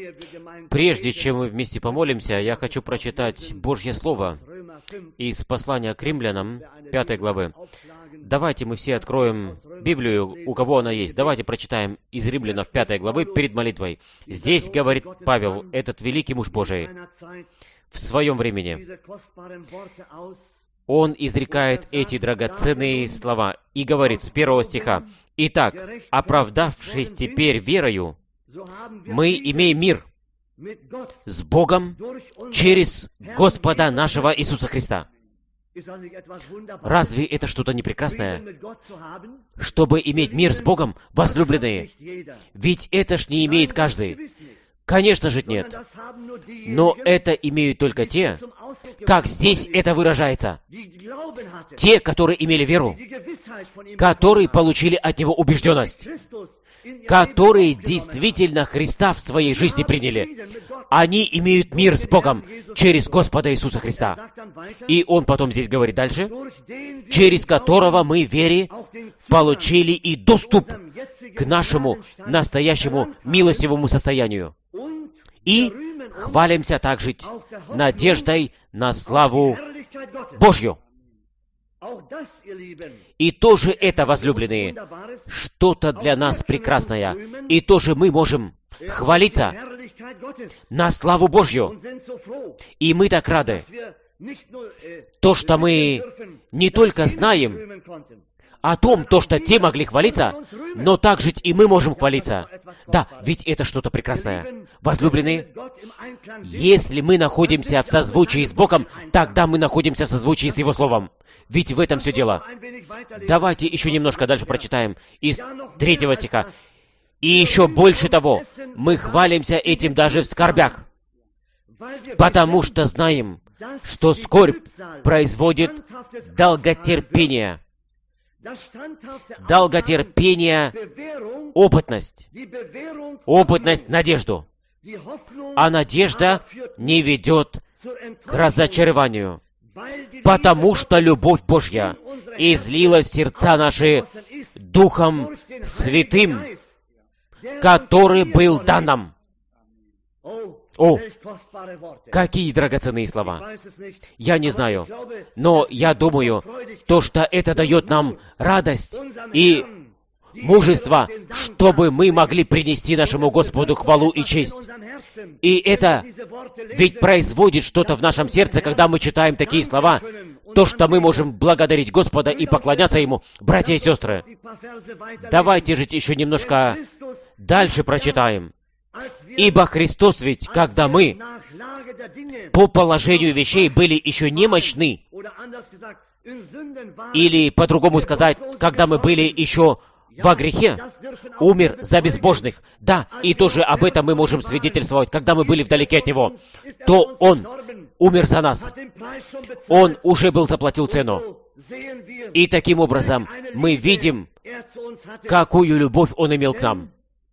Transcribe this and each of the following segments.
Прежде чем мы вместе помолимся, я хочу прочитать Божье Слово из послания к римлянам, 5 главы. Давайте мы все откроем Библию, у кого она есть. Давайте прочитаем из Римлянов 5 главы перед молитвой. Здесь говорит Павел, этот великий муж Божий, в своем времени. Он изрекает эти драгоценные слова и говорит с 1 стиха: «Итак, оправдавшись теперь верою, мы имеем мир с Богом через Господа нашего Иисуса Христа». Разве это что-то не прекрасное? Чтобы иметь мир с Богом, возлюбленные? Ведь это ж не имеет каждый. Конечно же нет. Но это имеют только те, как здесь это выражается. Те, которые имели веру, которые получили от Него убежденность, которые действительно Христа в своей жизни приняли. Они имеют мир с Богом через Господа Иисуса Христа. И Он потом здесь говорит дальше, через которого мы в вере получили и доступ к нашему настоящему милостивому состоянию. И хвалимся также надеждой на славу Божью. И тоже это, возлюбленные, что-то для нас прекрасное. И тоже мы можем хвалиться на славу Божью. И мы так рады. То, что мы не только знаем о том, то, что те могли хвалиться, но также и мы можем хвалиться. Да, ведь это что-то прекрасное. Возлюбленные, если мы находимся в созвучии с Богом, тогда мы находимся в созвучии с Его Словом. Ведь в этом все дело. Давайте еще немножко дальше прочитаем из 3 стиха. «И еще больше того, мы хвалимся этим даже в скорбях, потому что знаем, что скорбь производит долготерпение». Долготерпение, опытность. Опытность, надежду. А надежда не ведет к разочарованию, потому что любовь Божья излилась в сердца наши Духом Святым, который был дан нам. О, какие драгоценные слова! Я не знаю, но я думаю, то, что это дает нам радость и мужество, чтобы мы могли принести нашему Господу хвалу и честь. И это ведь производит что-то в нашем сердце, когда мы читаем такие слова, то, что мы можем благодарить Господа и поклоняться Ему. Братья и сестры, давайте же еще немножко дальше прочитаем. Ибо Христос ведь, когда мы по положению вещей были еще немощны, или, по-другому сказать, когда мы были еще во грехе, умер за безбожных. Да, и тоже об этом мы можем свидетельствовать, когда мы были вдалеке от Него, то Он умер за нас. Он уже заплатил цену. И таким образом мы видим, какую любовь Он имел к нам.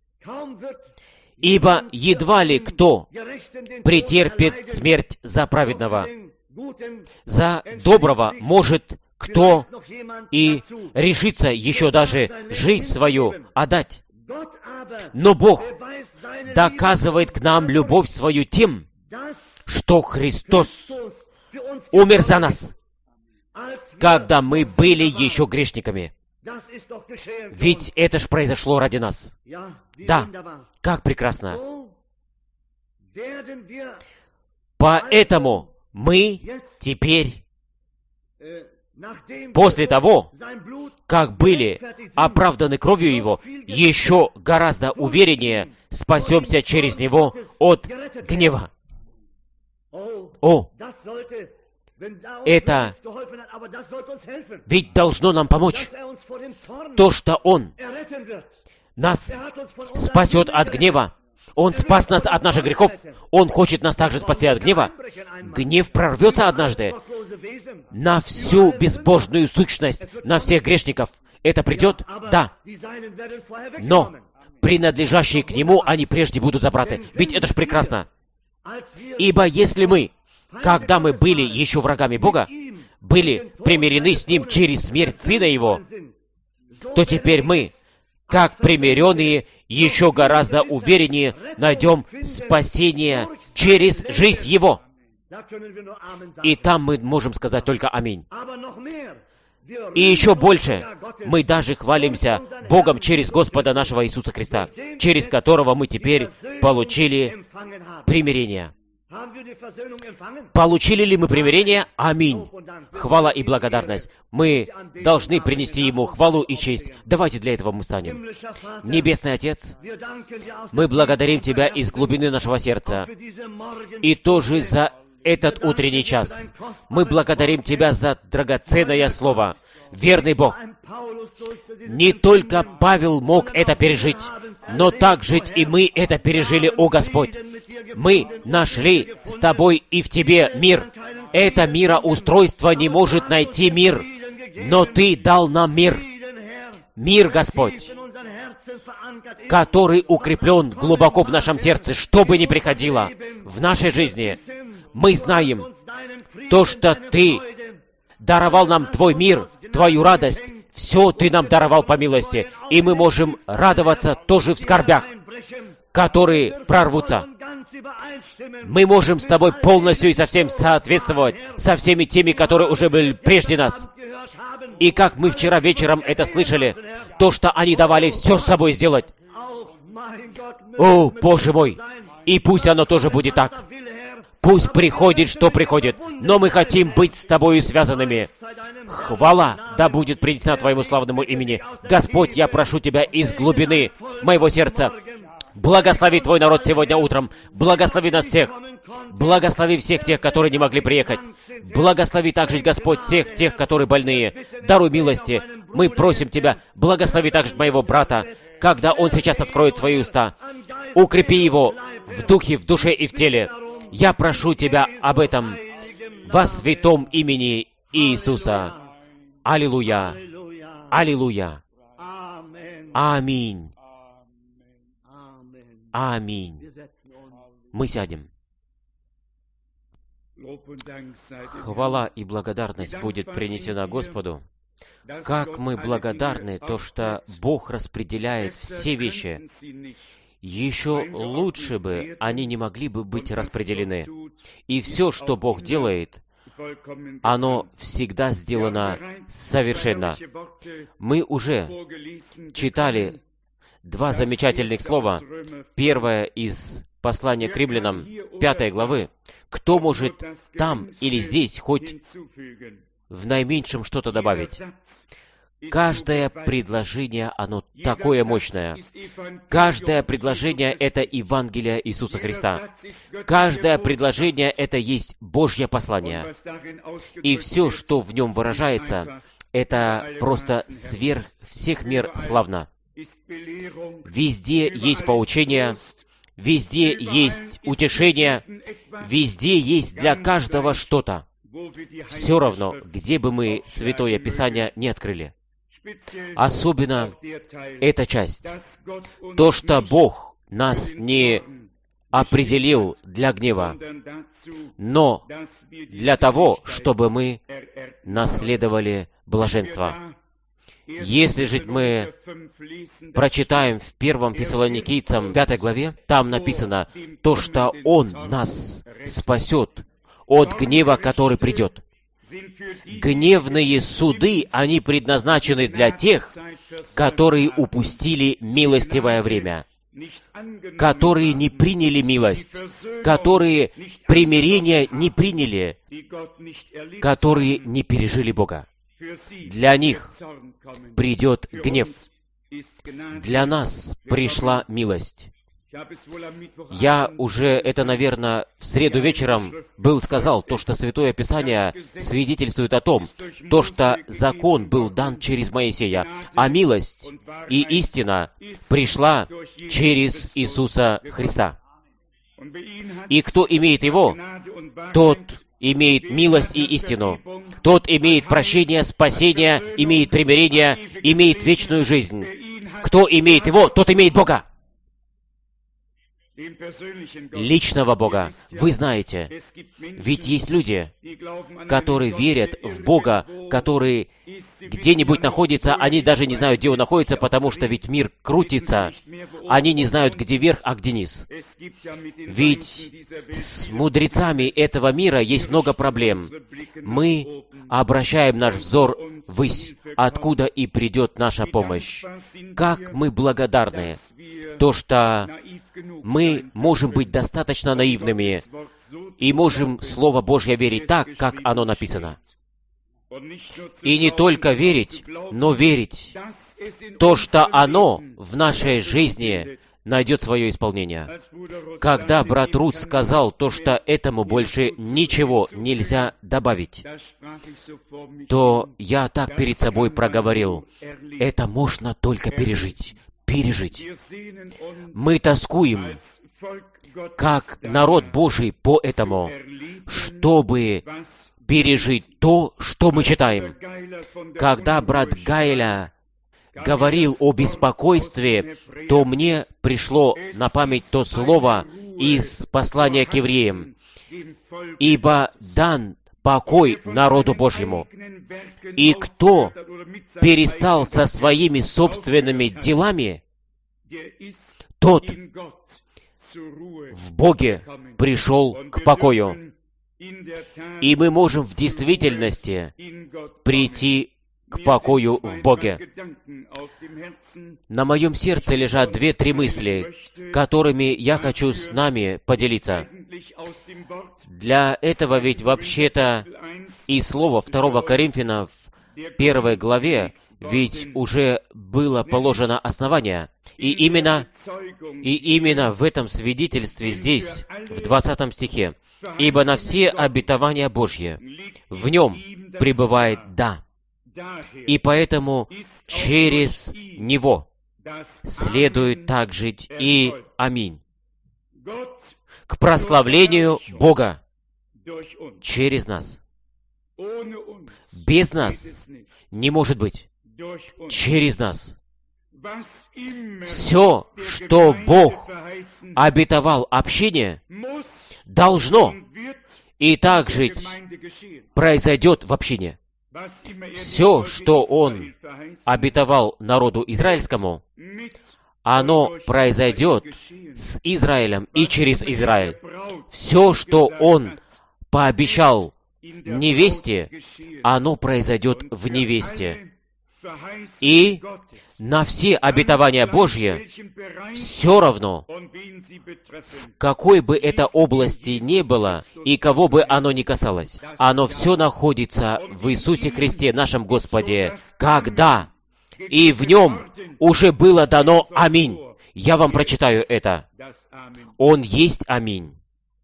Ибо едва ли кто претерпит смерть за праведного. За доброго может кто и решится еще даже жизнь свою отдать. Но Бог доказывает к нам любовь свою тем, что Христос умер за нас, когда мы были еще грешниками. Ведь это ж произошло ради нас. Да, как прекрасно. Поэтому мы теперь, после того, как были оправданы кровью Его, еще гораздо увереннее спасемся через Него от гнева. О, это ведь должно нам помочь. То, что Он нас спасет от гнева. Он спас нас от наших грехов. Он хочет нас также спасти от гнева. Гнев прорвется однажды на всю безбожную сущность, на всех грешников. Это придет? Да. Но принадлежащие к Нему, они прежде будут забраты. Ведь это ж прекрасно. Ибо если мы, когда мы были еще врагами Бога, были примирены с Ним через смерть Сына Его, то теперь мы, как примиренные, еще гораздо увереннее найдем спасение через жизнь Его. И там мы можем сказать только «Аминь». И еще больше, мы даже хвалимся Богом через Господа нашего Иисуса Христа, через которого мы теперь получили примирение. Получили ли мы примирение? Аминь. Хвала и благодарность. Мы должны принести Ему хвалу и честь. Давайте для этого мы станем. Небесный Отец, мы благодарим Тебя из глубины нашего сердца. И тоже за этот утренний час. Мы благодарим Тебя за драгоценное Слово. Верный Бог. Не только Павел мог это пережить, но также и мы это пережили, о Господь. Мы нашли с Тобой и в Тебе мир. Это мироустройство не может найти мир, но Ты дал нам мир. Мир, Господь, который укреплен глубоко в нашем сердце, что бы ни приходило в нашей жизни. Мы знаем то, что Ты даровал нам Твой мир, Твою радость. Все Ты нам даровал по милости. И мы можем радоваться тоже в скорбях, которые прорвутся. Мы можем с Тобой полностью и совсем соответствовать со всеми теми, которые уже были прежде нас. И как мы вчера вечером это слышали, то, что они давали все с собой сделать. О, Боже мой! И пусть оно тоже будет так. Пусть приходит, что приходит, но мы хотим быть с Тобою связанными. Хвала да будет принесена Твоему славному имени. Господь, я прошу Тебя из глубины моего сердца, благослови Твой народ сегодня утром, благослови нас всех, благослови всех тех, которые не могли приехать, благослови также, Господь, всех тех, которые больные, даруй милости. Мы просим Тебя, благослови также моего брата, когда он сейчас откроет свои уста, укрепи его в духе, в душе и в теле. Я прошу Тебя об этом во святом имени Иисуса. Аллилуйя! Аллилуйя! Аминь! Аминь! Мы сядем. Хвала и благодарность будет принесена Господу. Как мы благодарны то, что Бог распределяет все вещи. Еще лучше бы они не могли бы быть распределены. И все, что Бог делает, оно всегда сделано совершенно. Мы уже читали два замечательных слова. Первое из послания к римлянам, 5 главы. Кто может там или здесь хоть в наименьшем что-то добавить? Каждое предложение, оно такое мощное. Каждое предложение — это Евангелие Иисуса Христа. Каждое предложение — это есть Божье послание. И все, что в нем выражается, это просто сверх всех мер славно. Везде есть поучение, везде есть утешение, везде есть для каждого что-то. Все равно, где бы мы Святое Писание не открыли. Особенно эта часть. То, что Бог нас не определил для гнева, но для того, чтобы мы наследовали блаженство. Если же мы прочитаем в 1 Фессалоникийцам 5 главе, там написано то, что Он нас спасет от гнева, который придет. Гневные суды, они предназначены для тех, которые упустили милостивое время, которые не приняли милость, которые примирение не приняли, которые не пережили Бога. Для них придет гнев. Для нас пришла милость. Я уже это, наверное, в среду вечером сказал, то, что Святое Писание свидетельствует о том, то, что закон был дан через Моисея, а милость и истина пришла через Иисуса Христа. И кто имеет Его, тот имеет милость и истину. Тот имеет прощение, спасение, имеет примирение, имеет вечную жизнь. Кто имеет Его, тот имеет Бога. Личного Бога. Вы знаете, ведь есть люди, которые верят в Бога, который где-нибудь находится, они даже не знают, где он находится, потому что ведь мир крутится. Они не знают, где верх, а где низ. Ведь с мудрецами этого мира есть много проблем. Мы обращаем наш взор ввысь, откуда и придет наша помощь. Как мы благодарны, то, что мы можем быть достаточно наивными и можем Слово Божье верить так, как оно написано. И не только верить, но верить то, что оно в нашей жизни найдет свое исполнение. Когда брат Рут сказал то, что этому больше ничего нельзя добавить, то я так перед собой проговорил: это можно только пережить. Пережить. Мы тоскуем, как народ Божий, по этому, чтобы пережить то, что мы читаем. Когда брат Гайля говорил о беспокойстве, то мне пришло на память то слово из послания к евреям: «Ибо дан покой народу Божьему, и кто перестал со своими собственными делами, тот в Боге пришел к покою». И мы можем в действительности прийти к покою в Боге. На моем сердце лежат 2-3 мысли, которыми я хочу с нами поделиться. Для этого ведь вообще-то и слово 2 Коринфянам в 1 главе ведь уже было положено основание. И именно в этом свидетельстве здесь, в 20 стихе: «Ибо на все обетования Божьи в нем пребывает «да». И поэтому через Него следует так жить и «Аминь» к прославлению Бога через нас. Без нас не может быть. Через нас. Все, что Бог обетовал общине, должно и так жить произойдет в общине. Все, что Он обетовал народу израильскому, оно произойдет с Израилем и через Израиль. Все, что Он пообещал невесте, оно произойдет в невесте. И на все обетования Божьи все равно, в какой бы это области ни было, и кого бы оно ни касалось, оно все находится в Иисусе Христе, нашем Господе, когда и в Нем уже было дано «Аминь». Я вам прочитаю это. Он есть «Аминь».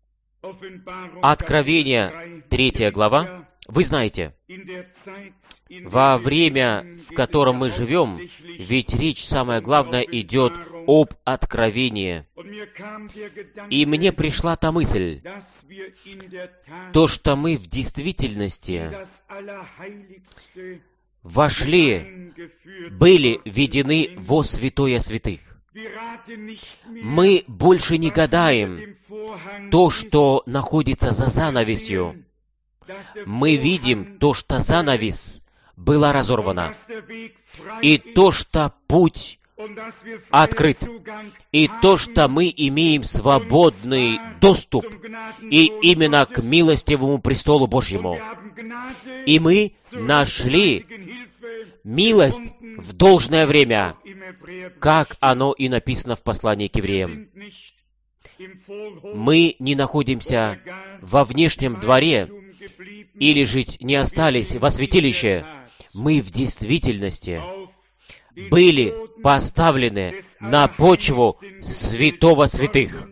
Откровение, 3 глава. Вы знаете, во время, в котором мы живем, ведь речь, самое главное, идет об откровении. И мне пришла та мысль, то, что мы в действительности вошли, были введены во святое святых. Мы больше не гадаем то, что находится за занавесью. Мы видим то, что занавес была разорвана, и то, что путь открыт, и то, что мы имеем свободный доступ, и именно к милостивому престолу Божьему. И мы нашли милость в должное время, как оно и написано в послании к евреям. Мы не находимся во внешнем дворе, или же не остались во святилище. Мы в действительности были поставлены на почву святого святых.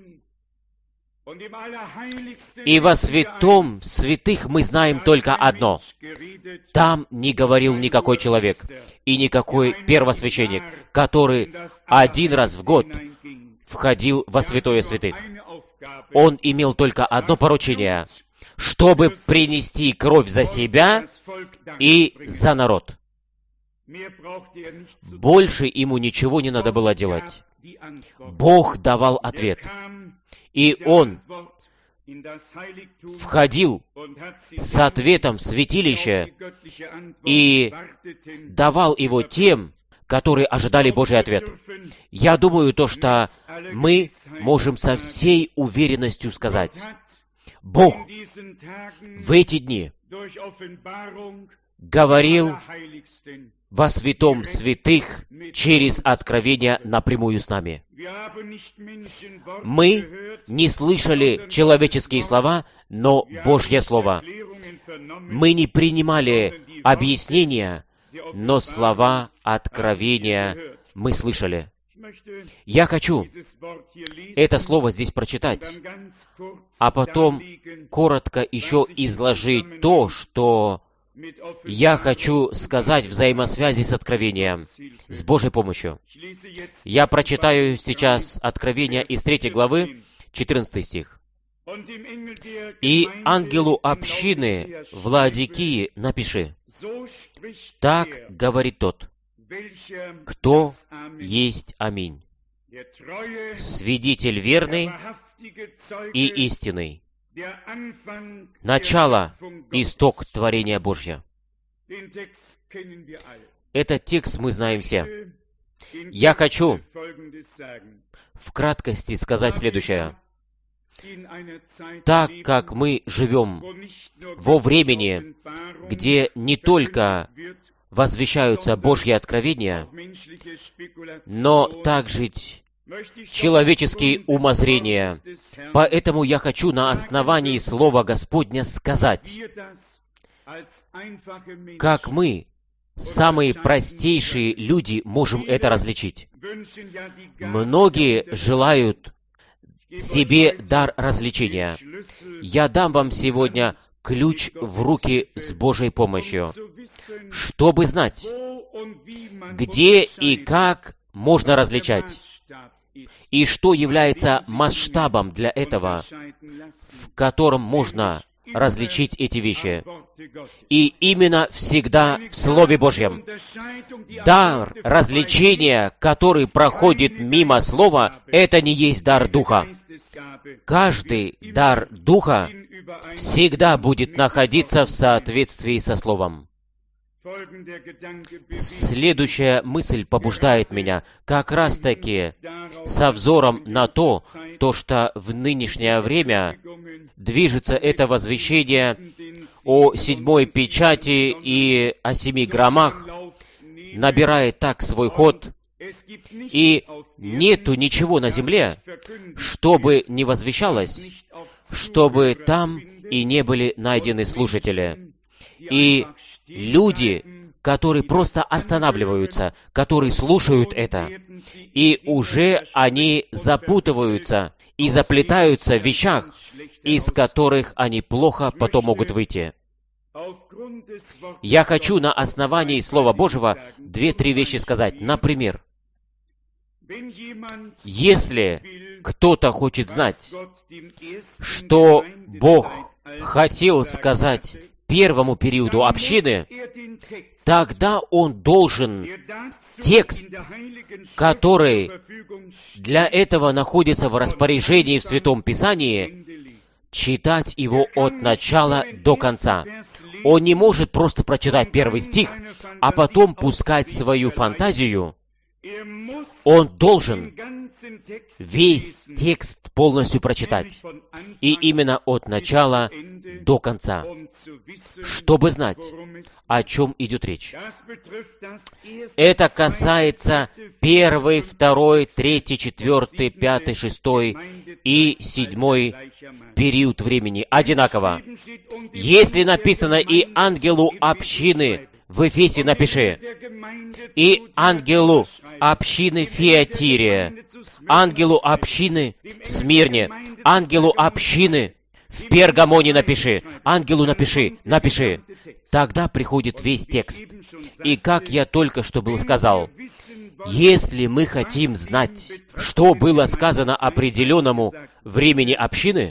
И во святом святых мы знаем только одно. Там не говорил никакой человек и никакой первосвященник, который один раз в год входил во святое святых. Он имел только одно поручение, чтобы принести кровь за себя и за народ. Больше ему ничего не надо было делать. Бог давал ответ. И он входил с ответом в святилище и давал его тем, которые ожидали Божий ответ. Я думаю, что мы можем со всей уверенностью сказать, Бог в эти дни говорил во святом святых через откровение напрямую с нами. Мы не слышали человеческие слова, но Божье Слово. Мы не принимали объяснения, но слова откровения мы слышали. Я хочу это слово здесь прочитать, а потом коротко еще изложить то, что я хочу сказать в взаимосвязи с откровением, с Божьей помощью. Я прочитаю сейчас Откровение из 3 главы, 14 стих. «И ангелу общины в Лаодикии напиши, так говорит тот, кто есть Аминь, свидетель верный и истинный, начало, исток творения Божьего». Этот текст мы знаем все. Я хочу в краткости сказать следующее. Так как мы живем во времени, где не только возвещаются Божьи откровения, но также человеческие умозрения. Поэтому я хочу на основании Слова Господня сказать, как мы, самые простейшие люди, можем это различить. Многие желают себе дар развлечения. Я дам вам сегодня ключ в руки с Божьей помощью, чтобы знать, где и как можно различать, и что является масштабом для этого, в котором можно различить эти вещи. И именно всегда в Слове Божьем. Дар развлечения, который проходит мимо Слова, это не есть дар Духа. Каждый дар Духа всегда будет находиться в соответствии со Словом. Следующая мысль побуждает меня как раз-таки со взором на то, что в нынешнее время движется это возвещение о 7 печати и о 7 громах, набирает так свой ход, и нету ничего на земле, чтобы не возвещалось, чтобы там и не были найдены слушатели. И люди, которые просто останавливаются, которые слушают это, и уже они запутываются и заплетаются в вещах, из которых они плохо потом могут выйти. Я хочу на основании Слова Божьего 2-3 вещи сказать. Например, если кто-то хочет знать, что Бог хотел сказать первому периоду общины, тогда он должен текст, который для этого находится в распоряжении в Святом Писании, читать его от начала до конца. Он не может просто прочитать первый стих, а потом пускать свою фантазию. Он должен весь текст полностью прочитать. И именно от начала до конца. Чтобы знать, о чем идет речь. Это касается 1, 2, 3, 4, 5, 6 и 7 период времени одинаково. Если написано «и ангелу общины» в Эфесе напиши, «и ангелу общины в Фиатире», ангелу общины в Смирне, ангелу общины в Пергамоне напиши, ангелу напиши. Тогда приходит весь текст. И как я только что сказал, если мы хотим знать, что было сказано определенному времени общины,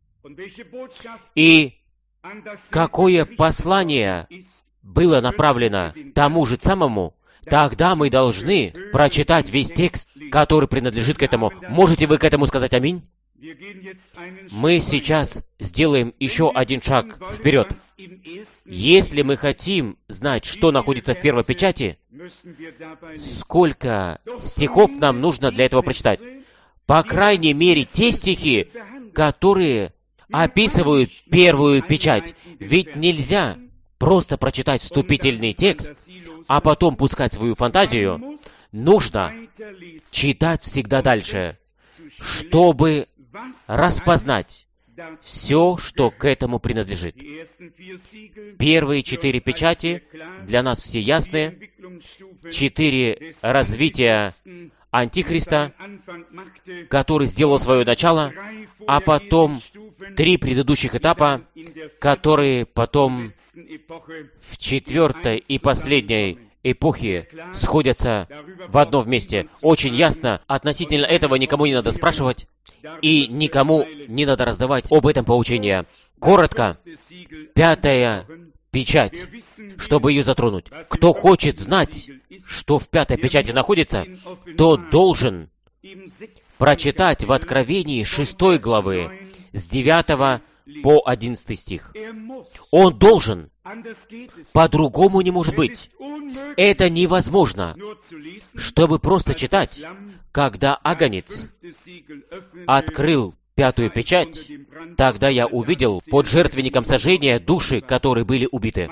и какое послание было направлено тому же самому, тогда мы должны прочитать весь текст, который принадлежит к этому. Можете вы к этому сказать аминь? Мы сейчас сделаем еще один шаг вперед. Если мы хотим знать, что находится в первой печати, сколько стихов нам нужно для этого прочитать? По крайней мере, те стихи, которые описывают первую печать. Ведь нельзя просто прочитать вступительный текст, а потом пускать свою фантазию. Нужно читать всегда дальше, чтобы распознать все, что к этому принадлежит. Первые 4 печати для нас все ясны. 4 развития Антихриста, который сделал свое начало, а потом 3 предыдущих этапа, которые потом в 4-й и последней эпохе сходятся в одно вместе. Очень ясно, относительно этого никому не надо спрашивать, и никому не надо раздавать об этом поучения. Коротко, 5-я печать, чтобы ее затронуть. Кто хочет знать, что в 5-й печати находится, то должен прочитать в Откровении 6 главы с 9 по 11 стих. Он должен. По-другому не может быть. Это невозможно, чтобы просто читать, когда Агнец открыл 5-ю печать, тогда я увидел под жертвенником сожжения души, которые были убиты.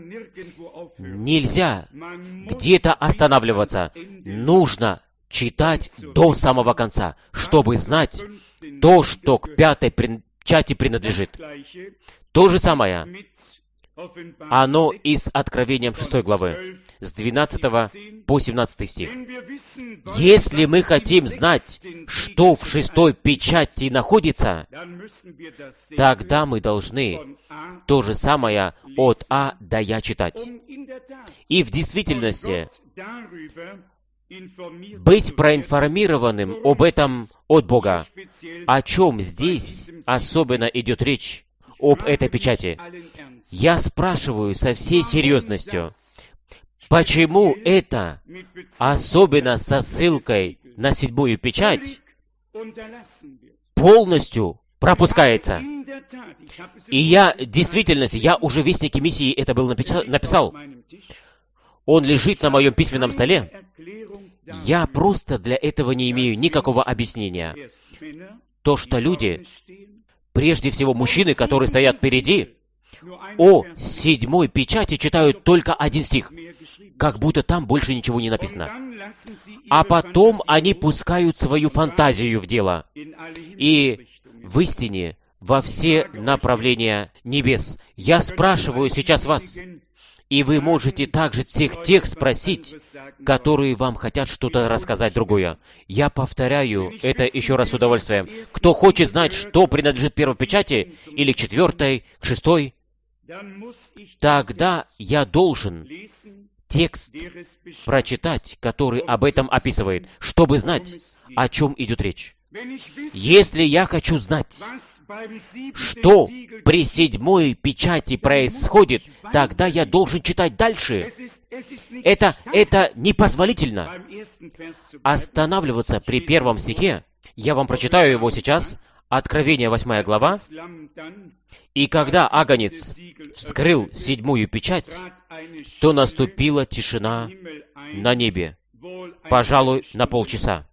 Нельзя где-то останавливаться. Нужно читать до самого конца, чтобы знать то, что к 5-й печати принадлежит. То же самое. Оно и с Откровением 6 главы, с 12 по 17 стих. Если мы хотим знать, что в 6-й печати находится, тогда мы должны то же самое от А до Я читать. И в действительности быть проинформированным об этом от Бога. О чем здесь особенно идет речь об этой печати? Я спрашиваю со всей серьезностью, почему это, особенно со ссылкой на 7-ю печать, полностью пропускается? И я, в действительности, я уже в Вестнике Миссии это был написал. Он лежит на моем письменном столе. Я просто для этого не имею никакого объяснения. То, что люди, прежде всего мужчины, которые стоят впереди, о 7-й печати читают только 1 стих, как будто там больше ничего не написано. А потом они пускают свою фантазию в дело. И в истине во все направления небес. Я спрашиваю сейчас вас, и вы можете также всех тех спросить, которые вам хотят что-то рассказать другое. Я повторяю это еще раз с удовольствием. Кто хочет знать, что принадлежит первой печати, или к 4-й, к 6-й, тогда я должен текст прочитать, который об этом описывает, чтобы знать, о чем идет речь. Если я хочу знать, что при 7-й печати происходит, тогда я должен читать дальше. Это непозволительно. Останавливаться при 1 стихе, я вам прочитаю его сейчас, Откровение 8 глава. «И когда Агнец вскрыл 7-ю печать, то наступила тишина на небе, пожалуй, на полчаса».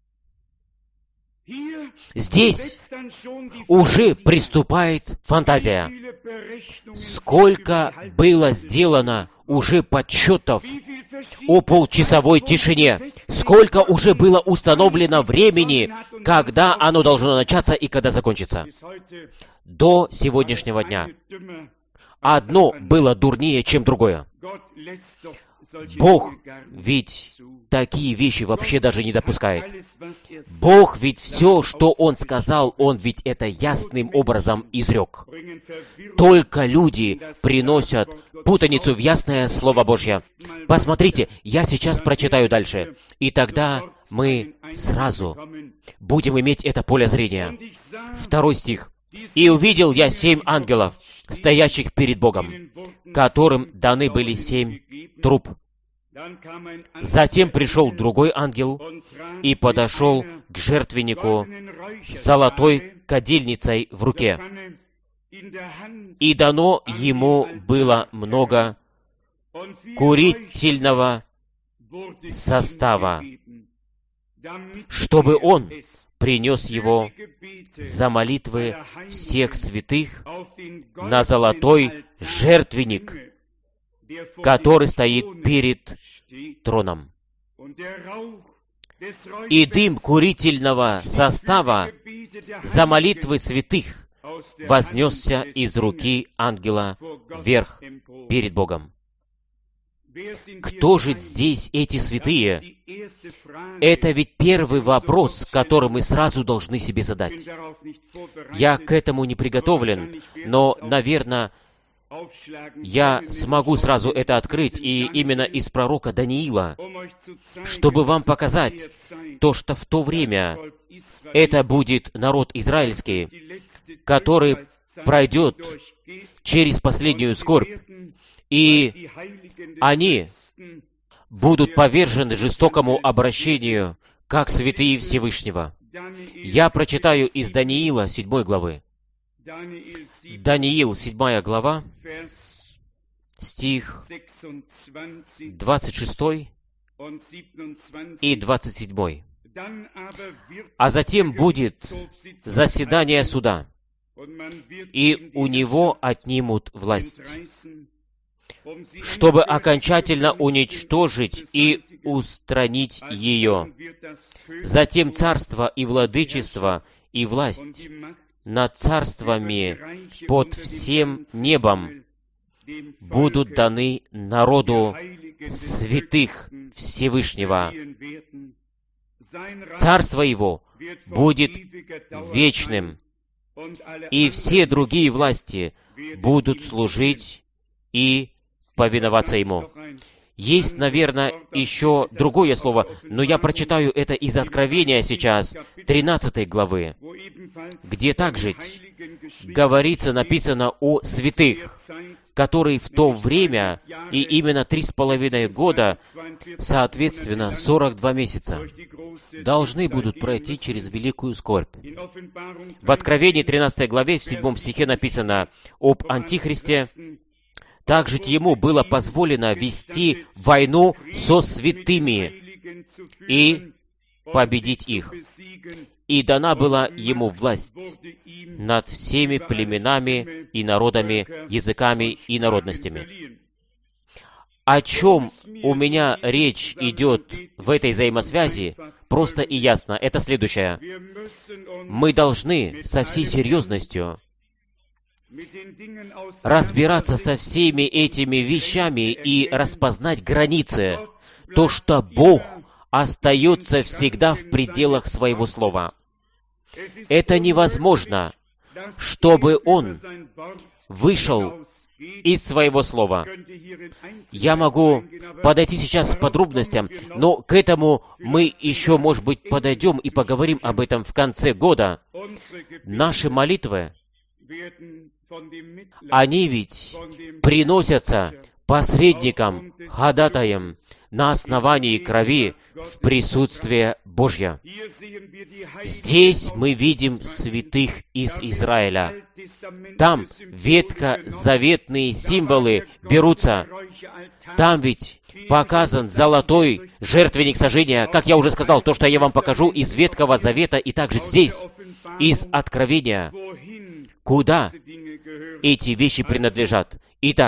Здесь уже приступает фантазия. Сколько было сделано уже подсчетов о полчасовой тишине, сколько уже было установлено времени, когда оно должно начаться и когда закончится. До сегодняшнего дня. Одно было дурнее, чем другое. Бог ведь такие вещи вообще даже не допускает. Бог ведь все, что Он сказал, Он ведь это ясным образом изрек. Только люди приносят путаницу в ясное Слово Божье. Посмотрите, я сейчас прочитаю дальше, и тогда мы сразу будем иметь это поле зрения. 2 стих. «И увидел я 7 ангелов, стоящих перед Богом, которым даны были 7 труб. Затем пришел другой ангел и подошел к жертвеннику с золотой кадильницей в руке. И дано ему было много курительного состава, чтобы он принес его за молитвы всех святых на золотой жертвенник, который стоит перед троном. И дым курительного состава за молитвы святых вознесся из руки ангела вверх перед Богом. Кто же здесь эти святые? Это ведь первый вопрос, который мы сразу должны себе задать. Я к этому не приготовлен, но, наверное, я смогу сразу это открыть, и именно из пророка Даниила, чтобы вам показать то, что в то время это будет народ израильский, который пройдет через последнюю скорбь, и они будут повержены жестокому обращению, как святые Всевышнего. Я прочитаю из Даниила 7 главы. Даниил, 7 глава, стих 26 и 27. «А затем будет заседание суда, и у него отнимут власть, чтобы окончательно уничтожить и устранить ее. Затем царство и владычество и власть над царствами под всем небом будут даны народу святых Всевышнего. Царство его будет вечным, и все другие власти будут служить и повиноваться ему». Есть, наверное, еще другое слово, но я прочитаю это из Откровения сейчас, 13 главы, где также говорится, написано о святых, которые в то время, и именно 3,5 года, соответственно, 42 месяца, должны будут пройти через великую скорбь. В Откровении 13 главе, в 7 стихе написано об Антихристе: «Также ему было позволено вести войну со святыми и победить их. И дана была ему власть над всеми племенами и народами, языками и народностями». О чем у меня речь идет в этой взаимосвязи, просто и ясно. Это следующее. Мы должны со всей серьезностью разбираться со всеми этими вещами и распознать границы, то, что Бог остается всегда в пределах Своего Слова. Это невозможно, чтобы Он вышел из Своего Слова. Я могу подойти сейчас к подробностям, но к этому мы еще, может быть, подойдем и поговорим об этом в конце года. Наши молитвы, они ведь приносятся посредникам, ходатаем на основании крови в присутствие Божье. Здесь мы видим святых из Израиля. Там ветхозаветные символы берутся. Там ведь показан золотой жертвенник сожжения, как я уже сказал, то, что я вам покажу из Ветхого Завета, и также здесь, из Откровения, куда эти вещи принадлежат. Итак,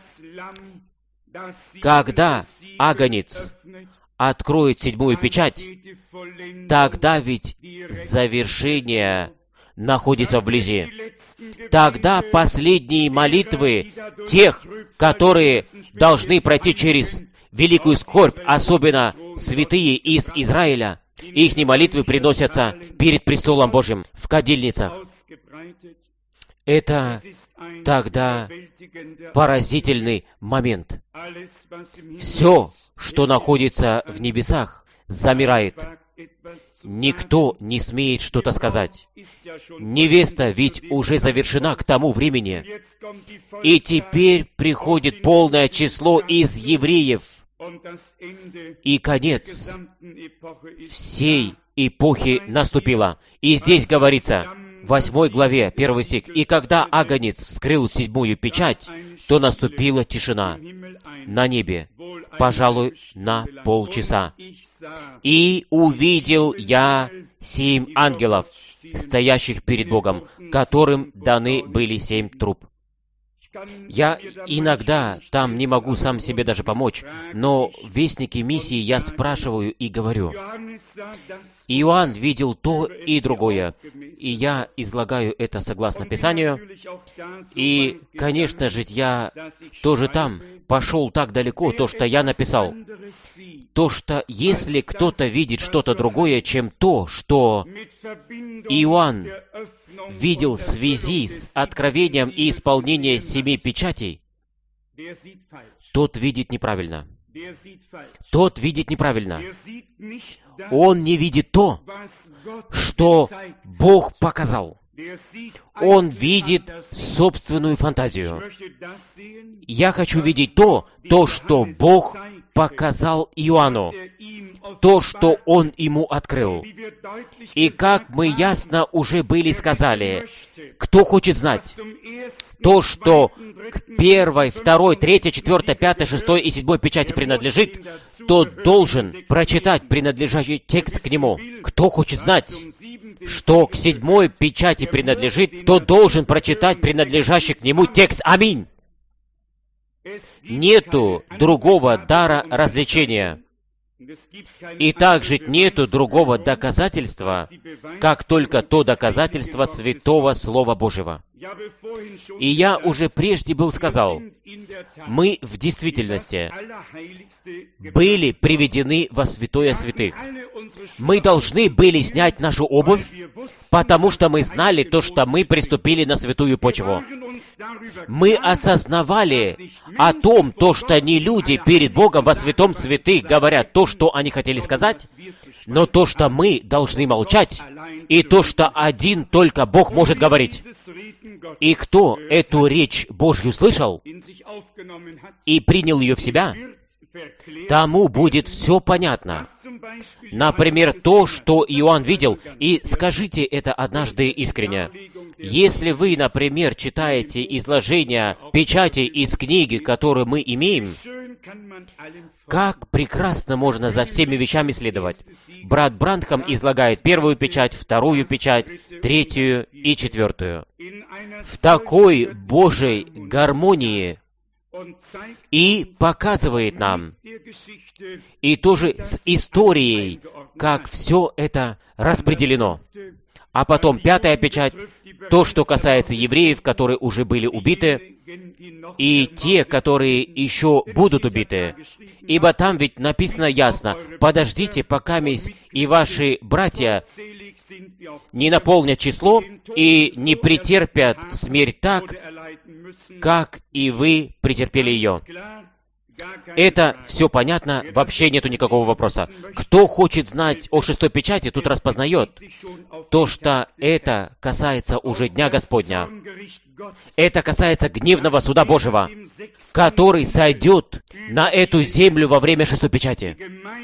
когда Агнец откроет 7-ю печать, тогда ведь завершение находится вблизи. Тогда последние молитвы тех, которые должны пройти через великую скорбь, особенно святые из Израиля, их молитвы приносятся перед престолом Божьим в кадильницах. Это тогда поразительный момент. Все, что находится в небесах, замирает. Никто не смеет что-то сказать. Невеста ведь уже завершена к тому времени. И теперь приходит полное число из евреев. И конец всей эпохи наступила. И здесь говорится, в 8 главе, 1 стих, «И когда Агнец вскрыл 7 печать, то наступила тишина на небе, пожалуй, на полчаса. И увидел я 7 ангелов, стоящих перед Богом, которым даны были 7 труб». Я иногда там не могу сам себе даже помочь, но в Вестнике миссии я спрашиваю и говорю. Иоанн видел то и другое, и я излагаю это согласно Писанию. И, конечно же, я тоже там пошел так далеко, то, что я написал. То, что если кто-то видит что-то другое, чем то, что Иоанн видел в связи с откровением и исполнением 7 печатей, тот видит неправильно. Тот видит неправильно. Он не видит то, что Бог показал. Он видит собственную фантазию. Я хочу видеть то, что Бог показал Иоанну, то, что Он ему открыл. И как мы ясно уже были сказали, кто хочет знать то, что к 1, 2, 3, 4, 5, 6 и 7 печати принадлежит, тот должен прочитать принадлежащий текст к нему. Кто хочет знать, что к 7 печати принадлежит, тот должен прочитать принадлежащий к нему текст. Аминь. Нету другого дара развлечения. И также нету другого доказательства, как только то доказательство Святого Слова Божьего. И я уже прежде был сказал, мы в действительности были приведены во святое святых. Мы должны были снять нашу обувь, потому что мы знали то, что мы приступили на святую почву. Мы осознавали о том, то, что не люди перед Богом во святом святых говорят то, что они хотели сказать, но то, что мы должны молчать, и то, что один только Бог может говорить. И кто эту речь Божью слышал и принял ее в себя, тому будет все понятно. Например, то, что Иоанн видел, и скажите это однажды искренне. Если вы, например, читаете изложение печати из книги, которую мы имеем, как прекрасно можно за всеми вещами следовать. Брат Бранхам излагает 1 печать, 2 печать, 3 и 4. В такой Божьей гармонии и показывает нам, и тоже с историей, как все это распределено. А потом 5 печать, то, что касается евреев, которые уже были убиты, и те, которые еще будут убиты. Ибо там ведь написано ясно, подождите, пока и ваши братья не наполнят число и не претерпят смерть так, как и вы претерпели ее. Это все понятно, вообще нету никакого вопроса. Кто хочет знать о 6 печати, тут распознает то, что это касается уже Дня Господня. Это касается гневного суда Божьего, который сойдет на эту землю во время 6 печати.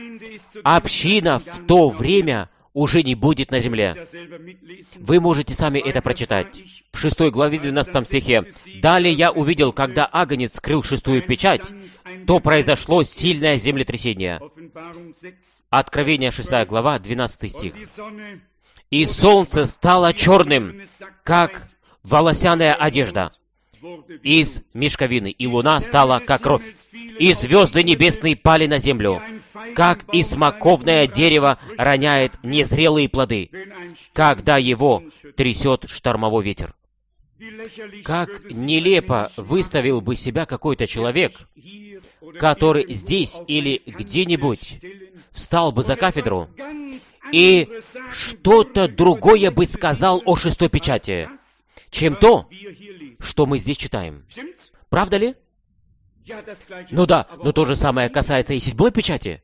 Община в то время уже не будет на земле. Вы можете сами это прочитать. В 6 главе 12 стихе. «Далее я увидел, когда Агнец скрыл 6 печать, то произошло сильное землетрясение». Откровение 6 глава, 12 стих. «И солнце стало черным, как волосяная одежда из мешковины, и луна стала, как кровь, и звезды небесные пали на землю, как и смоковное дерево роняет незрелые плоды, когда его трясет штормовой ветер». Как нелепо выставил бы себя какой-то человек, который здесь или где-нибудь встал бы за кафедру и что-то другое бы сказал о 6 печати, чем то, что мы здесь читаем. Правда ли? Ну да, но то же самое касается и 7 печати.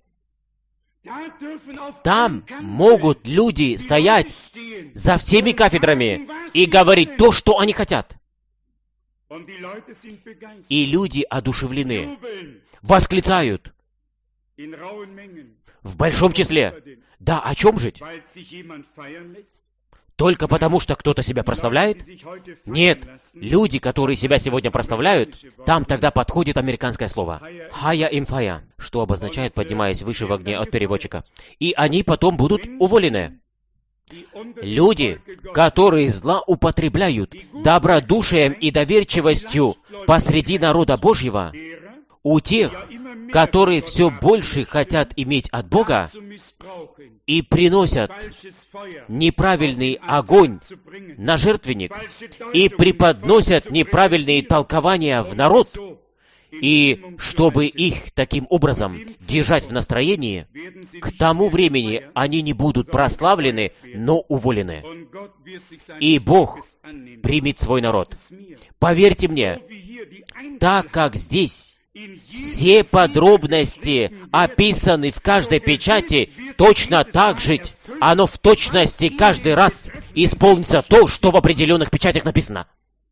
Там могут люди стоять за всеми кафедрами и говорить то, что они хотят. И люди одушевлены, восклицают. в большом числе. Да, о чем жить? Только потому, что кто-то себя прославляет? Нет. Люди, которые себя сегодня прославляют, там тогда подходит американское слово «хая им фая», что обозначает «поднимаясь выше в огне» от переводчика. И они потом будут уволены. Люди, которые злоупотребляют добродушием и доверчивостью посреди народа Божьего, у тех, которые все больше хотят иметь от Бога и приносят неправильный огонь на жертвенник и преподносят неправильные толкования в народ, и чтобы их таким образом держать в настроении, к тому времени они не будут прославлены, но уволены. И Бог примет свой народ. Поверьте мне, так как здесь все подробности описаны в каждой печати, точно так же оно в точности каждый раз исполнится то, что в определенных печатях написано.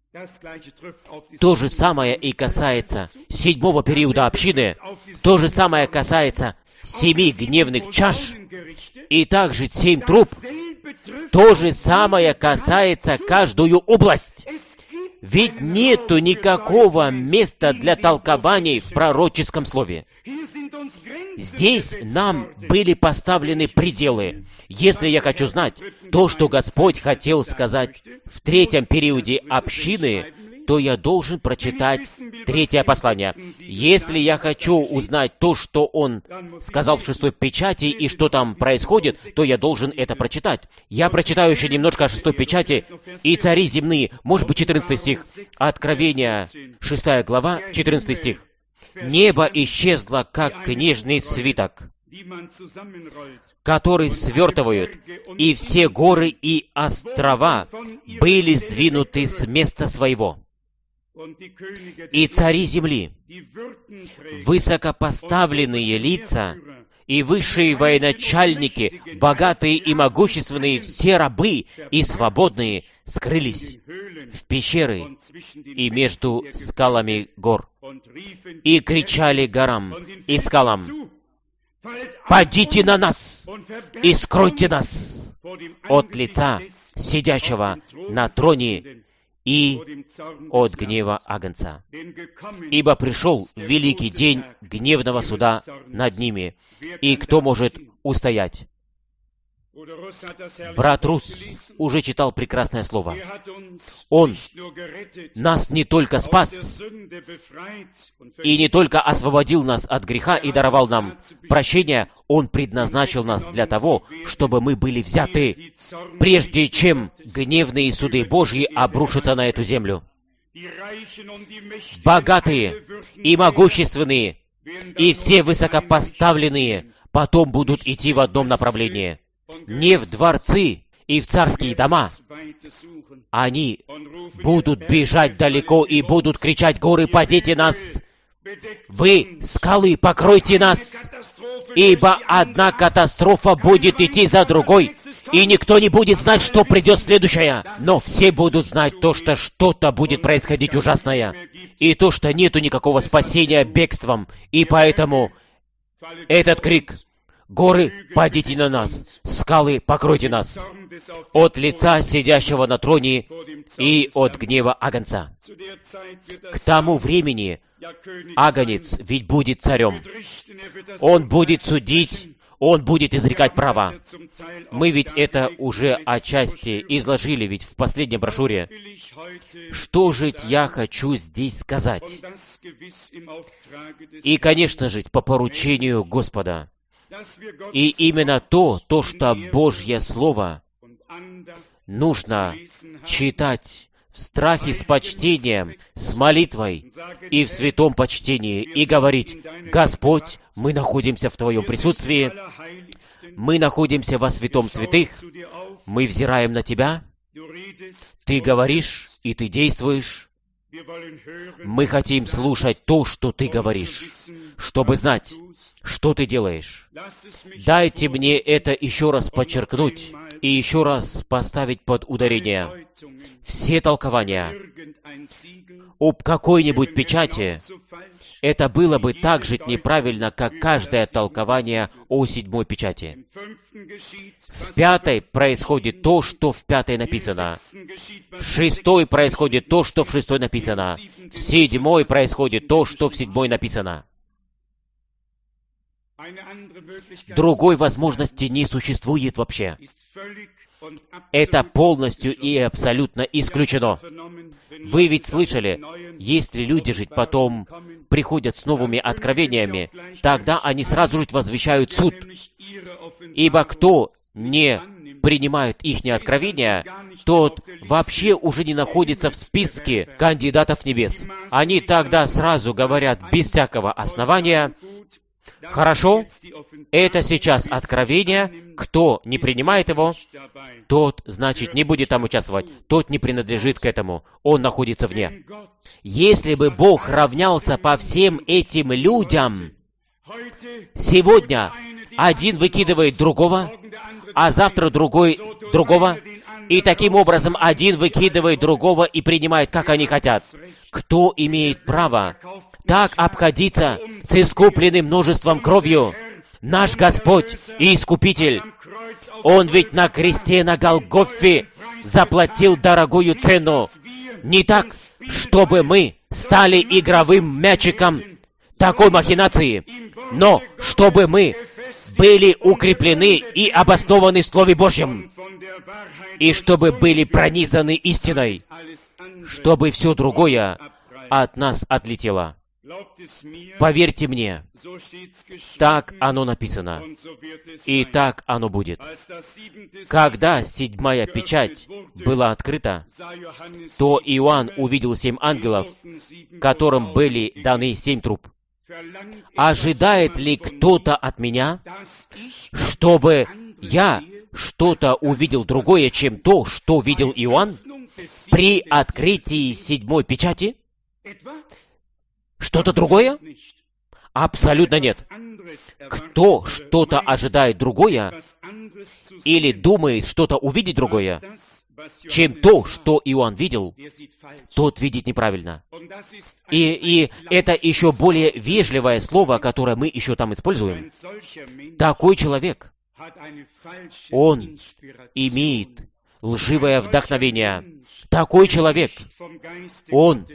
То же самое и касается 7-го периода общины, то же самое касается 7 гневных чаш, и также 7 труб, то же самое касается каждую область. Ведь нету никакого места для толкований в пророческом слове. Здесь нам были поставлены пределы. Если я хочу знать то, что Господь хотел сказать в 3-м периоде общины, то я должен прочитать 3-е послание. Если я хочу узнать то, что Он сказал в 6-й печати и что там происходит, то я должен это прочитать. Я прочитаю еще немножко о 6-й печати. «И цари земные», может быть, 14 стих. Откровение, 6 глава, 14 стих. «Небо исчезло, как книжный свиток, который свертывают, и все горы и острова были сдвинуты с места своего. И цари земли, высокопоставленные лица, и высшие военачальники, богатые и могущественные, все рабы и свободные, скрылись в пещеры и между скалами гор, и кричали горам и скалам: «Падите на нас и скройте нас от лица сидящего на троне и от гнева Агнца. Ибо пришел великий день гневного суда над ними, и кто может устоять?» Брат Рус уже читал прекрасное слово. Он нас не только спас, и не только освободил нас от греха и даровал нам прощение, Он предназначил нас для того, чтобы мы были взяты, прежде чем гневные суды Божьи обрушатся на эту землю. Богатые и могущественные, и все высокопоставленные потом будут идти в одном направлении. Не в дворцы и в царские дома. Они будут бежать далеко и будут кричать: «Горы, падите нас! Вы, скалы, покройте нас! Ибо одна катастрофа будет идти за другой, и никто не будет знать, что придет следующее. Но все будут знать то, что что-то будет происходить ужасное, и то, что нету никакого спасения бегством. И поэтому этот крик: «Горы, падите на нас! Скалы, покройте нас!» от лица сидящего на троне и от гнева Агнца. К тому времени Агнец ведь будет царем. Он будет судить, он будет изрекать право. Мы ведь это уже отчасти изложили ведь в последней брошюре. Что же я хочу здесь сказать? И, конечно же, по поручению Господа. И именно то, что Божье Слово нужно читать в страхе с почтением, с молитвой и в святом почтении, и говорить: «Господь, мы находимся в Твоем присутствии, мы находимся во святом святых, мы взираем на Тебя, Ты говоришь и Ты действуешь. Мы хотим слушать то, что Ты говоришь, чтобы знать, что Ты делаешь. Дайте мне это еще раз подчеркнуть и еще раз поставить под ударение все толкования об какой-нибудь печати. Это было бы так же неправильно, как каждое толкование о 7 печати. В 5 происходит то, что в 5 написано. В 6 происходит то, что в 6 написано. В 7 происходит то, что в 7 написано. Другой возможности не существует вообще. Это полностью и абсолютно исключено. Вы ведь слышали, если люди же потом приходят с новыми откровениями, тогда они сразу же возвещают суд. Ибо кто не принимает их откровения, тот вообще уже не находится в списке кандидатов небес. Они тогда сразу говорят без всякого основания: хорошо, это сейчас откровение, кто не принимает его, тот, значит, не будет там участвовать, тот не принадлежит к этому, он находится вне. Если бы Бог равнялся по всем этим людям, сегодня один выкидывает другого, а завтра другой другого, и таким образом один выкидывает другого и принимает, как они хотят. Кто имеет право так обходиться с искупленным множеством кровью? Наш Господь и Искупитель. Он ведь на кресте на Голгофе заплатил дорогую цену. Не так, чтобы мы стали игровым мячиком такой махинации, но чтобы мы были укреплены и обоснованы в Слове Божьем, и чтобы были пронизаны истиной, чтобы все другое от нас отлетело. Поверьте мне, так оно написано, и так оно будет. Когда 7 печать была открыта, то Иоанн увидел 7 ангелов, которым были даны 7 труб. Ожидает ли кто-то от меня, чтобы я что-то увидел другое, чем то, что видел Иоанн при открытии 7 печати? Что-то другое? Абсолютно нет. Кто что-то ожидает другое или думает что-то увидеть другое, чем то, что Иоанн видел, тот видит неправильно. И это еще более вежливое слово, которое мы еще там используем. Такой человек, он имеет лживое вдохновение. Такой человек, он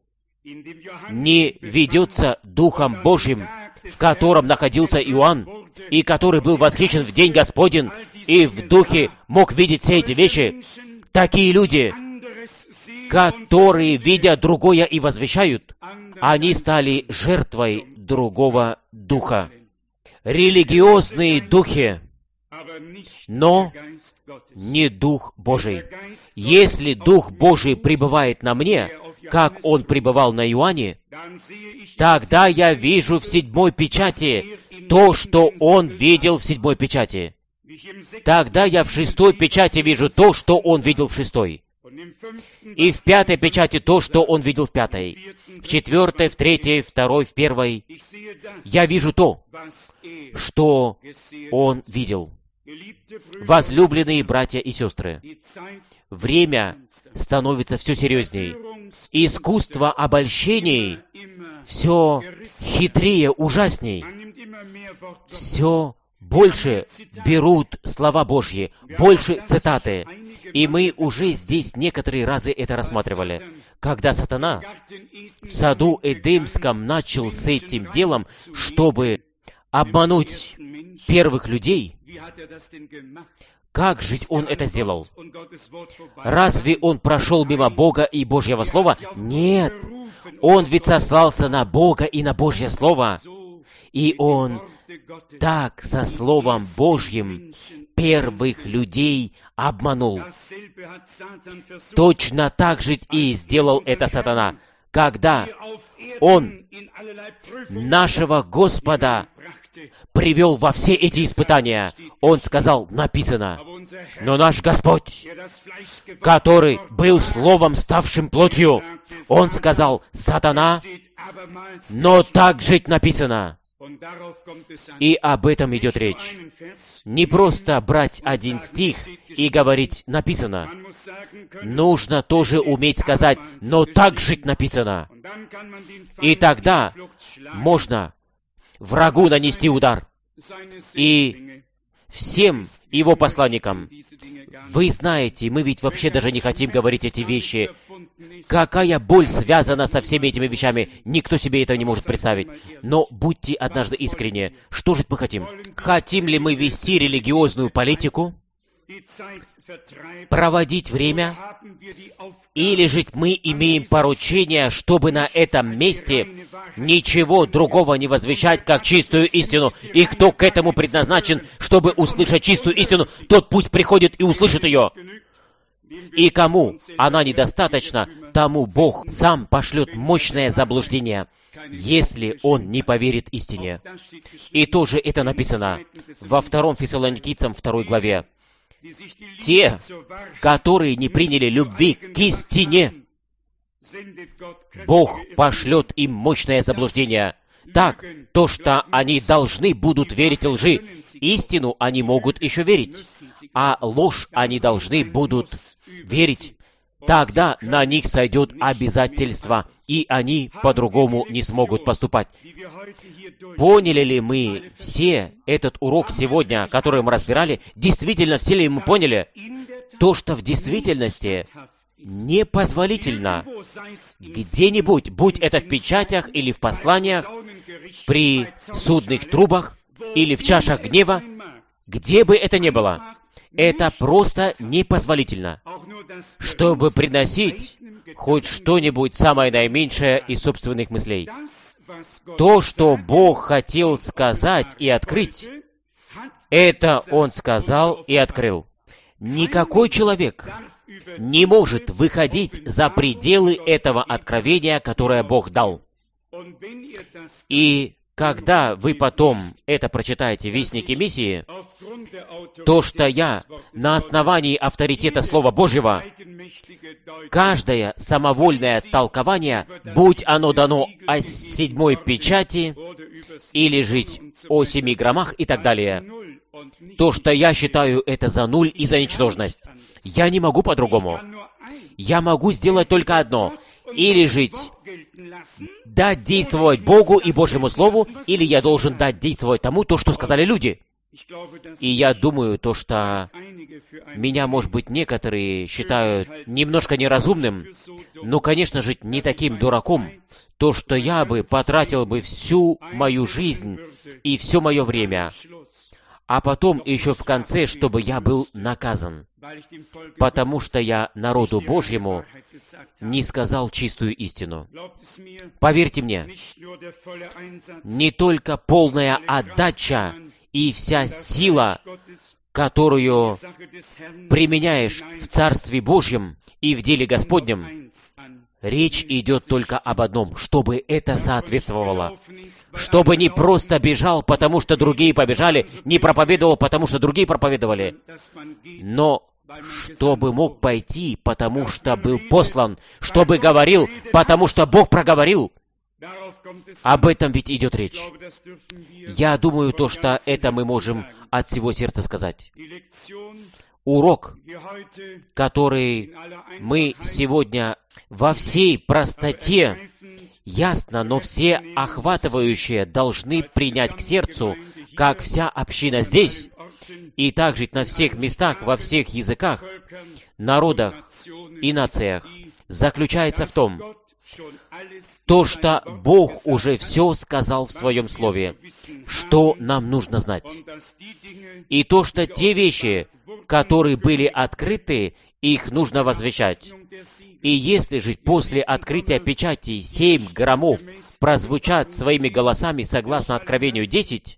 не ведется Духом Божьим, в котором находился Иоанн, и который был восхищен в день Господень, и в духе мог видеть все эти вещи. Такие люди, которые, видя другое и возвещают, они стали жертвой другого духа. Религиозные духи, но не Дух Божий. Если Дух Божий пребывает на мне, как Он пребывал на Иоанне, тогда я вижу в 7 печати то, что Он видел в 7 печати. Тогда я в 6 печати вижу то, что Он видел в 6. И в 5 печати то, что Он видел в 5. В 4, в 3, в 2, в 1. Я вижу то, что Он видел. Возлюбленные братья и сестры, время становится все серьезней. Искусство обольщений все хитрее, ужасней. Все больше берут слова Божьи, больше цитаты. И мы уже здесь некоторые разы это рассматривали. Когда сатана в саду Эдемском начал с этим делом, чтобы обмануть первых людей, как же он это сделал? Разве он прошел мимо Бога и Божьего Слова? Нет! Он ведь сослался на Бога и на Божье Слово. И он так со Словом Божьим первых людей обманул. Точно так же и сделал это сатана, когда он нашего Господа привел во все эти испытания. Он сказал, написано, но наш Господь, который был Словом, ставшим плотью, Он сказал, сатана, но так же написано. И об этом идет речь. Не просто брать один стих и говорить «написано». Нужно тоже уметь сказать «но так жить написано». И тогда можно врагу нанести удар. И всем его посланникам. Вы знаете, мы ведь вообще даже не хотим говорить эти вещи. Какая боль связана со всеми этими вещами, никто себе этого не может представить. Но будьте однажды искренни. Что же мы хотим? Хотим ли мы вести религиозную политику? Проводить время? Или же мы имеем поручение, чтобы на этом месте ничего другого не возвещать, как чистую истину? И кто к этому предназначен, чтобы услышать чистую истину, тот пусть приходит и услышит ее. И кому она недостаточна, тому Бог сам пошлет мощное заблуждение, если он не поверит истине. И тоже это написано во 2 Фессалоникийцам 2 главе. Те, которые не приняли любви к истине, Бог пошлет им мощное заблуждение. Так, то, что они должны будут верить лжи, истину они могут еще верить, а ложь они должны будут верить. Тогда на них сойдет обязательство, и они по-другому не смогут поступать. Поняли ли мы все этот урок сегодня, который мы разбирали? Действительно, все ли мы поняли? То, что в действительности непозволительно где-нибудь, будь это в печатях или в посланиях, при судных трубах или в чашах гнева, где бы это ни было, это просто непозволительно, чтобы приносить хоть что-нибудь самое наименьшее из собственных мыслей. То, что Бог хотел сказать и открыть, это Он сказал и открыл. Никакой человек не может выходить за пределы этого откровения, которое Бог дал. И когда вы потом это прочитаете в Вестнике Миссии, то, что я на основании авторитета Слова Божьего, каждое самовольное толкование, будь оно дано о 7 печати, или жить о 7 громах и так далее, то, что я считаю это за нуль и за ничтожность. Я не могу по-другому. Я могу сделать только одно. Или жить, дать действовать Богу и Божьему Слову, или я должен дать действовать тому, то, что сказали люди. И я думаю, то, что меня, может быть, некоторые считают немножко неразумным, но, конечно же, не таким дураком, то, что я бы потратил бы всю мою жизнь и все мое время, а потом еще в конце, чтобы я был наказан, потому что я народу Божьему не сказал чистую истину. Поверьте мне, не только полная отдача и вся сила, которую применяешь в Царстве Божьем и в деле Господнем, речь идет только об одном, чтобы это соответствовало. Чтобы не просто бежал, потому что другие побежали, не проповедовал, потому что другие проповедовали, но чтобы мог пойти, потому что был послан, чтобы говорил, потому что Бог проговорил. Об этом ведь идет речь. Я думаю, то, что это мы можем от всего сердца сказать. Урок, который мы сегодня во всей простоте, ясно, но все охватывающие должны принять к сердцу, как вся община здесь, и также на всех местах, во всех языках, народах и нациях, заключается в том, то, что Бог уже все сказал в Своем Слове, что нам нужно знать. И то, что те вещи, которые были открыты, их нужно возвещать. И если же после открытия печати 7 громов прозвучат своими голосами согласно Откровению 10,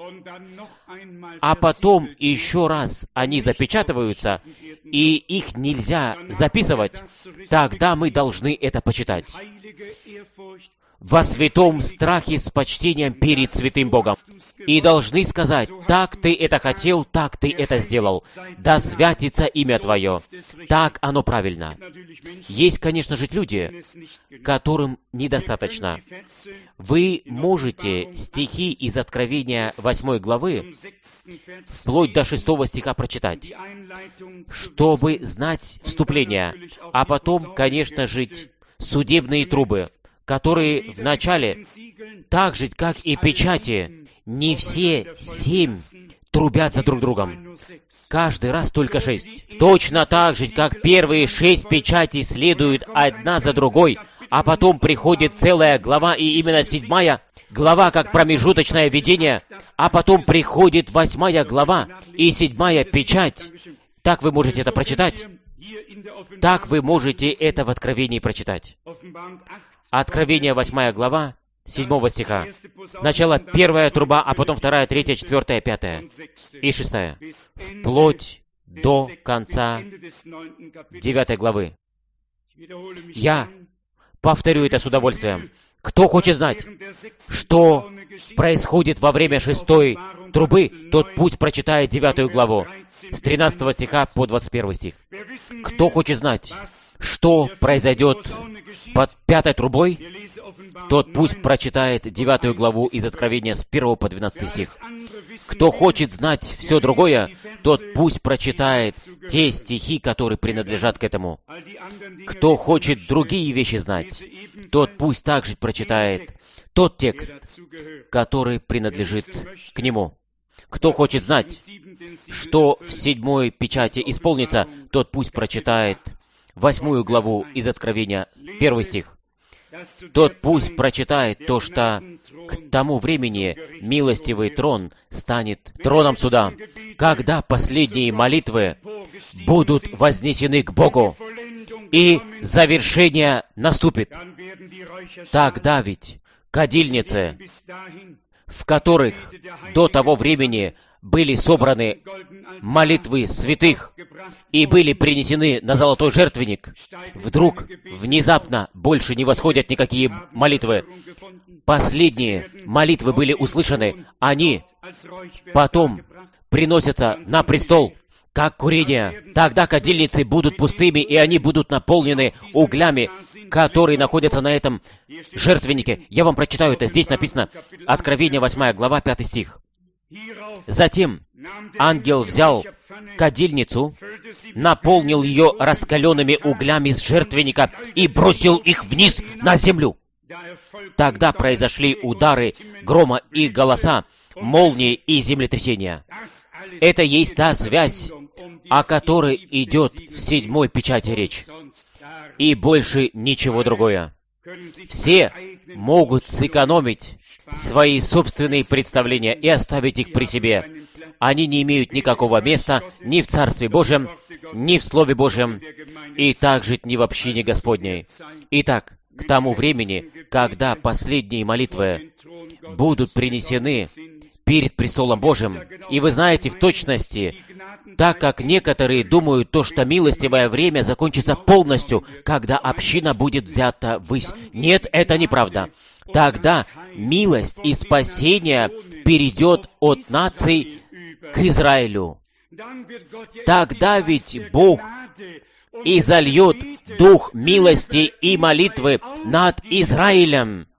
а потом еще раз они запечатываются, и их нельзя записывать, тогда мы должны это почитать. во святом страхе с почтением перед святым Богом. И должны сказать: так ты это хотел, так ты это сделал. Да святится имя Твое. Так оно правильно. Есть, конечно же, люди, которым недостаточно. Вы можете стихи из Откровения 8 главы вплоть до 6 стиха прочитать, чтобы знать вступление, а потом, конечно же, судебные трубы, которые в начале, так же, как и печати, не все 7 трубят за друг другом. Каждый раз только 6. Точно так же, как первые 6 печатей следуют одна за другой, а потом приходит целая глава, и именно 7 глава как промежуточное видение, а потом приходит 8 глава и 7 печать. Так вы можете это прочитать. Так вы можете это в Откровении прочитать. Откровение 8 глава, 7 стиха. Начало 1 труба, а потом 2, 3, 4, 5 и 6. Вплоть до конца 9 главы. Я повторю это с удовольствием. Кто хочет знать, что происходит во время 6 трубы, тот пусть прочитает 9 главу, с 13 стиха по 21 стих. Кто хочет знать, что произойдет под 5 трубой, тот пусть прочитает 9 главу из Откровения с 1 по 12 стих. Кто хочет знать все другое, тот пусть прочитает те стихи, которые принадлежат к этому. Кто хочет другие вещи знать, тот пусть также прочитает тот текст, который принадлежит к нему. Кто хочет знать, что в 7 печати исполнится, тот пусть прочитает 8 главу из Откровения, 1 стих. Тот пусть прочитает то, что к тому времени милостивый трон станет троном суда, когда последние молитвы будут вознесены к Богу, и завершение наступит. Тогда ведь кадильницы, в которых до того времени были собраны молитвы святых и были принесены на золотой жертвенник, вдруг, внезапно, больше не восходят никакие молитвы. Последние молитвы были услышаны, они потом приносятся на престол, как курение. Тогда кадильницы будут пустыми, и они будут наполнены углями, которые находятся на этом жертвеннике. Я вам прочитаю это, здесь написано, Откровение 8 глава, 5 стих. Затем ангел взял кадильницу, наполнил ее раскаленными углями с жертвенника и бросил их вниз на землю. Тогда произошли удары грома и голоса, молнии и землетрясения. Это есть та связь, о которой идет в 7 печати речь. И больше ничего другое. Все могут сэкономить свои собственные представления и оставить их при себе. Они не имеют никакого места ни в Царстве Божьем, ни в Слове Божьем, и также ни в общине Господней. Итак, к тому времени, когда последние молитвы будут принесены перед престолом Божьим, и вы знаете в точности, так как некоторые думают то, что милостивое время закончится полностью, когда община будет взята ввысь. Нет, это неправда. Тогда милость и спасение перейдет от наций к Израилю. Тогда ведь Бог изольет дух милости и молитвы над Израилем.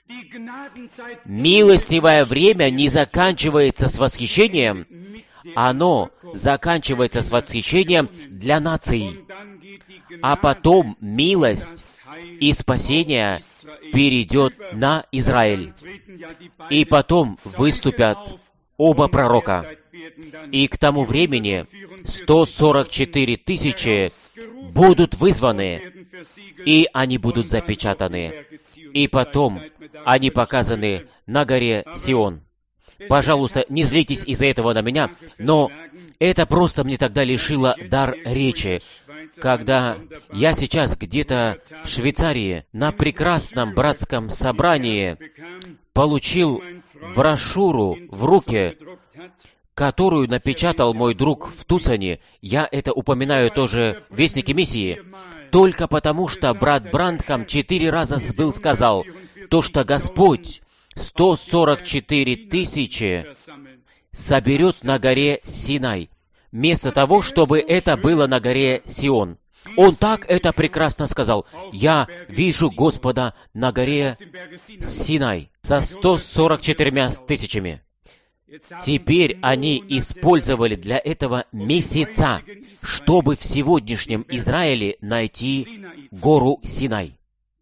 Милостивое время не заканчивается с восхищением, оно заканчивается с восхищением для наций. А потом милость и спасение перейдет на Израиль. И потом выступят оба пророка. И к тому времени 144 тысячи будут вызваны, и они будут запечатаны. И потом они показаны на горе Сион. Пожалуйста, не злитесь из-за этого на меня, но это просто мне тогда лишило дар речи, когда я сейчас где-то в Швейцарии на прекрасном братском собрании получил брошюру в руки, которую напечатал мой друг в Тусоне, я это упоминаю тоже в Вестнике Миссии, только потому, что брат Брандхам 4 раза сказал, то, что Господь 144 тысячи соберет на горе Синай, вместо того, чтобы это было на горе Сион. Он так это прекрасно сказал. Я вижу Господа на горе Синай со 144 тысячами. Теперь они использовали для этого месяца, чтобы в сегодняшнем Израиле найти гору Синай.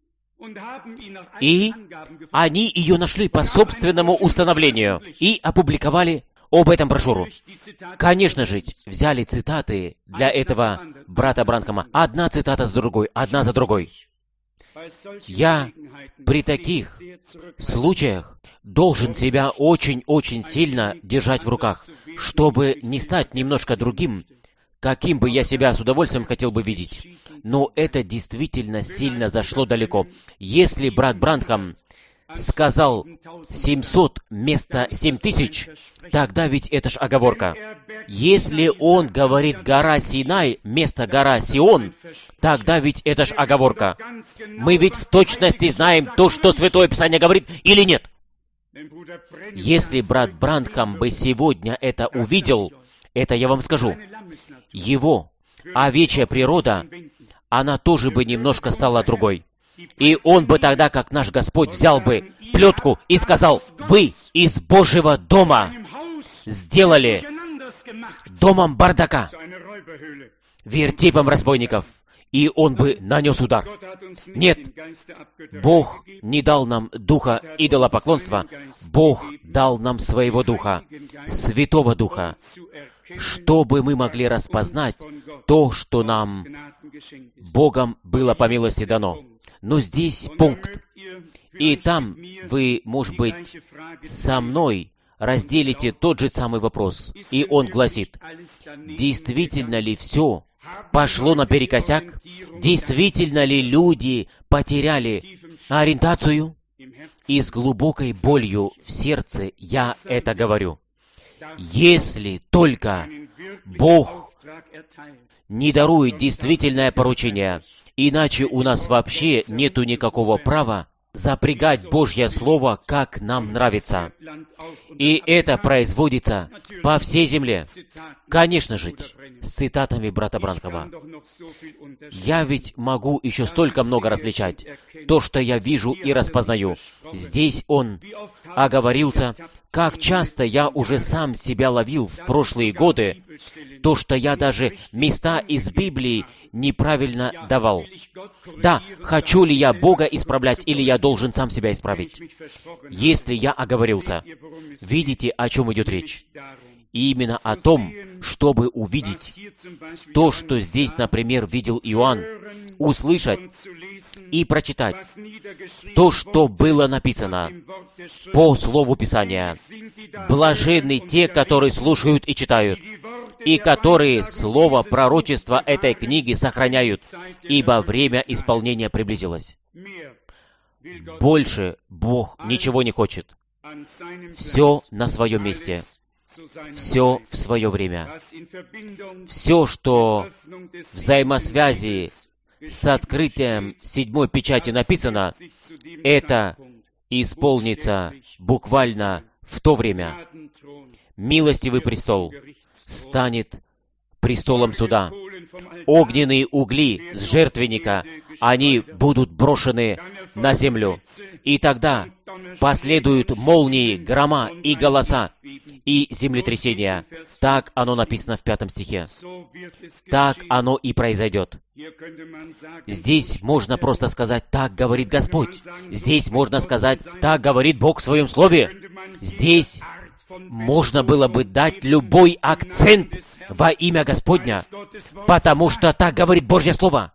И они ее нашли по собственному установлению и опубликовали об этом брошюру. Конечно же, взяли цитаты для этого брата Бранхама. Одна цитата за другой, одна за другой. Я при таких случаях должен себя очень-очень сильно держать в руках, чтобы не стать немножко другим, каким бы я себя с удовольствием хотел бы видеть. Но это действительно сильно зашло далеко. Если брат Бранхам сказал 700 вместо 7000, тогда ведь это ж оговорка. Если он говорит гора Синай вместо гора Сион, тогда ведь это ж оговорка. Мы ведь в точности знаем то, что Святое Писание говорит, или нет? Если брат Бранхам бы сегодня это увидел, это я вам скажу, его овечья природа, она тоже бы немножко стала другой. И он бы тогда, как наш Господь, взял бы плетку и сказал: «Вы из Божьего дома сделали домом бардака, вертепом разбойников». И он бы нанес удар. Нет, Бог не дал нам духа идолопоклонства. Бог дал нам своего духа, Святого Духа, чтобы мы могли распознать то, что нам Богом было по милости дано. Но здесь пункт. И там вы, может быть, со мной разделите тот же самый вопрос. И он гласит: действительно ли все пошло наперекосяк? Действительно ли люди потеряли ориентацию? И с глубокой болью в сердце я это говорю. Если только Бог не дарует действительное поручение, иначе у нас вообще нету никакого права запрягать Божье Слово, как нам нравится. И это производится по всей земле. Конечно же, с цитатами брата Бранхама. Я ведь могу еще столько много различать. То, что я вижу и распознаю. Здесь он оговорился, как часто я уже сам себя ловил в прошлые годы, то, что я даже места из Библии неправильно давал. Да, хочу ли я Бога исправлять, или я должен сам себя исправить? Если я оговорился, видите, о чем идет речь? И именно о том, чтобы увидеть то, что здесь, например, видел Иоанн, услышать и прочитать то, что было написано по Слову Писания. Блаженны те, которые слушают и читают, и которые слово пророчества этой книги сохраняют, ибо время исполнения приблизилось. Больше Бог ничего не хочет. Все на своем месте. Все в свое время. Все, что в взаимосвязи с открытием 7-й печати написано, это исполнится буквально в то время. Милостивый престол станет престолом суда. Огненные угли с жертвенника, они будут брошены на землю. И тогда последуют молнии, грома и голоса, и землетрясения. Так оно написано в 5 стихе. Так оно и произойдет. Здесь можно просто сказать: «Так говорит Господь». Здесь можно сказать: «Так говорит Бог в Своем Слове». Здесь можно было бы дать любой акцент во имя Господня, потому что так говорит Божье Слово.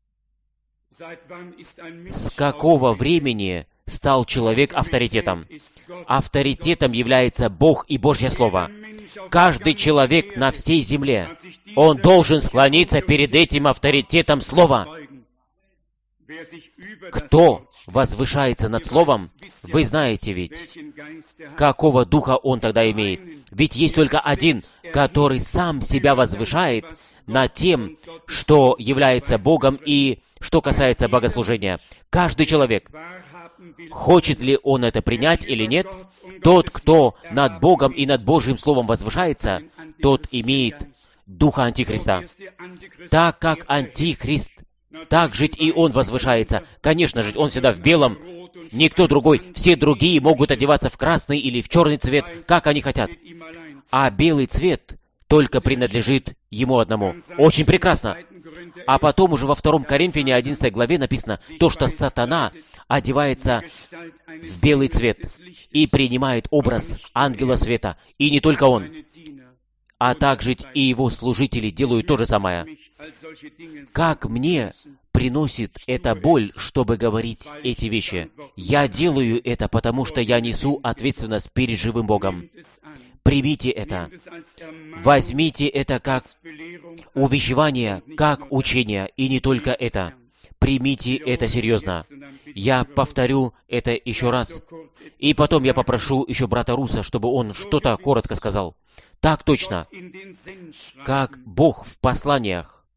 С какого времени стал человек авторитетом? Авторитетом является Бог и Божье Слово. Каждый человек на всей земле, он должен склониться перед этим авторитетом Слова. Кто возвышается над Словом, вы знаете ведь, какого духа он тогда имеет? Ведь есть только один, который сам себя возвышает над тем, что является Богом и что касается богослужения. Каждый человек, хочет ли он это принять или нет, тот, кто над Богом и над Божьим Словом возвышается, тот имеет духа Антихриста. Так как Антихрист, так жить и он возвышается. Конечно же, он всегда в белом, никто другой. Все другие могут одеваться в красный или в черный цвет, как они хотят. А белый цвет только принадлежит ему одному. Очень прекрасно. А потом уже во 2 Коринфяне 11 главе написано, то, что сатана одевается в белый цвет и принимает образ ангела света. И не только он, а также и его служители делают то же самое. Как мне приносит это боль, чтобы говорить эти вещи? Я делаю это, потому что я несу ответственность перед живым Богом. Примите это. Возьмите это как увещевание, как учение, и не только это. Примите это серьезно. Я повторю это еще раз. И потом я попрошу еще брата Руса, чтобы он что-то коротко сказал. Так точно, как Бог в посланиях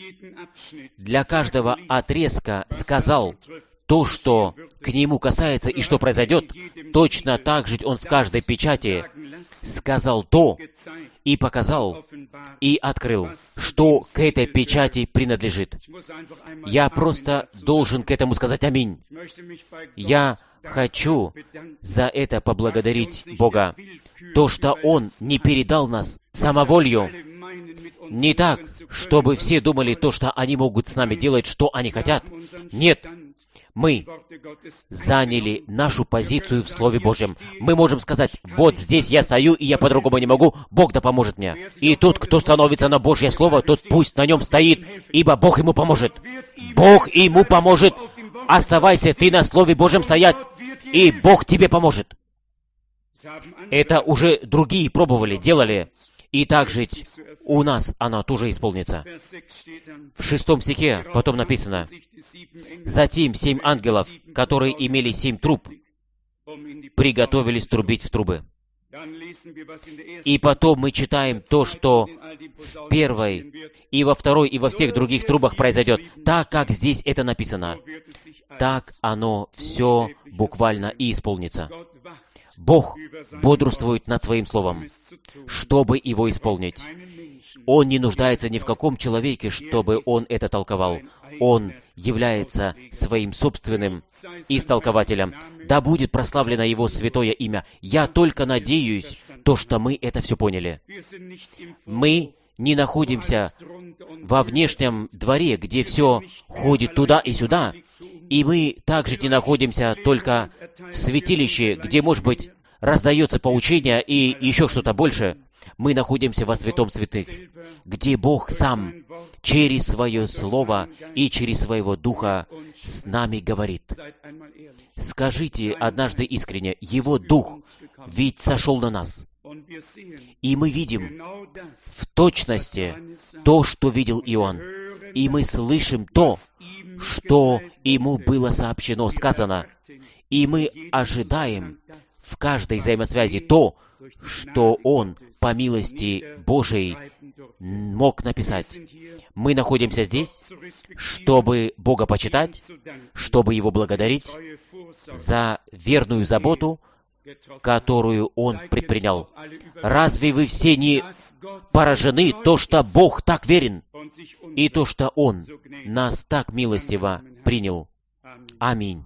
для каждого отрезка сказал то, что к нему касается и что произойдет, точно так же он в каждой печати сказал то и показал и открыл, что к этой печати принадлежит. Я просто должен к этому сказать аминь. Я хочу за это поблагодарить Бога. То, что Он не передал нас самоволью, не так, чтобы все думали то, что они могут с нами делать, что они хотят. Нет. Мы заняли нашу позицию в Слове Божьем. Мы можем сказать, вот здесь я стою, и я по-другому не могу, Бог да поможет мне. И тот, кто становится на Божье Слово, тот пусть на нем стоит, ибо Бог ему поможет. Бог ему поможет. Оставайся ты на Слове Божьем стоять, и Бог тебе поможет. Это уже другие пробовали, делали. И также у нас она тоже исполнится. В 6 стихе потом написано, «Затем 7 ангелов, которые имели 7 труб, приготовились трубить в трубы». И потом мы читаем то, что в 1, и во 2, и во всех других трубах произойдет. Так, как здесь это написано, так оно все буквально и исполнится. Бог бодрствует над Своим Словом, чтобы его исполнить. Он не нуждается ни в каком человеке, чтобы он это толковал. Он является своим собственным истолкователем. Да будет прославлено Его святое имя. Я только надеюсь, то, что мы это все поняли. Мы не находимся во внешнем дворе, где все ходит туда и сюда, и мы также не находимся только в святилище, где, может быть, раздается поучение и еще что-то больше. Мы находимся во святом святых, где Бог сам через Свое Слово и через Своего Духа с нами говорит. Скажите однажды искренне, Его Дух ведь сошел на нас. И мы видим в точности то, что видел Иоанн. И мы слышим то, что ему было сообщено, сказано. И мы ожидаем в каждой взаимосвязи то, что он по милости Божией мог написать. Мы находимся здесь, чтобы Бога почитать, чтобы Его благодарить за верную заботу, которую Он предпринял. Разве вы все не поражены, то, что Бог так верен, и то, что Он нас так милостиво принял? Аминь.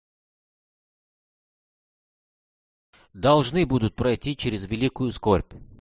Должны будут пройти через великую скорбь.